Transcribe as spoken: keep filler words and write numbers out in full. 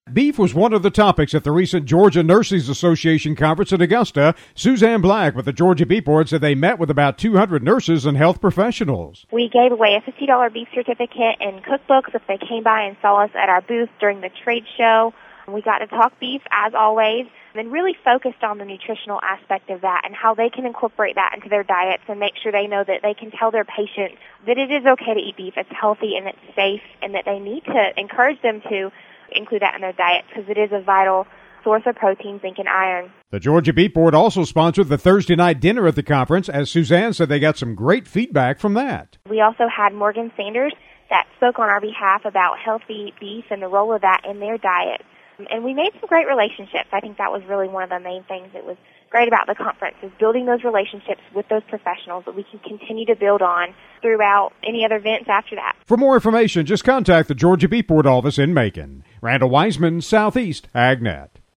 Beef was one of the topics at the recent Georgia Nurses Association conference in Augusta. Suzanne Black with the Georgia Beef Board said they met with about two hundred nurses and health professionals. We gave away a fifty dollars beef certificate and cookbooks if they came by and saw us at our booth during the trade show. We got to talk beef, as always, and really focused on the nutritional aspect of that and how they can incorporate that into their diets and make sure they know that they can tell their patients that it is okay to eat beef, it's healthy and it's safe, and that they need to encourage them to include that in their diet because it is a vital source of protein, zinc, and iron. The Georgia Beef Board also sponsored the Thursday night dinner at the conference. As Suzanne said, they got some great feedback from that. We also had Morgan Sanders that spoke on our behalf about healthy beef and the role of that in their diet. And we made some great relationships. I think that was really one of the main things that was great about the conference, is building those relationships with those professionals that we can continue to build on throughout any other events after that. For more information, just contact the Georgia Beef Board office in Macon. Randall Wiseman, Southeast AgNet.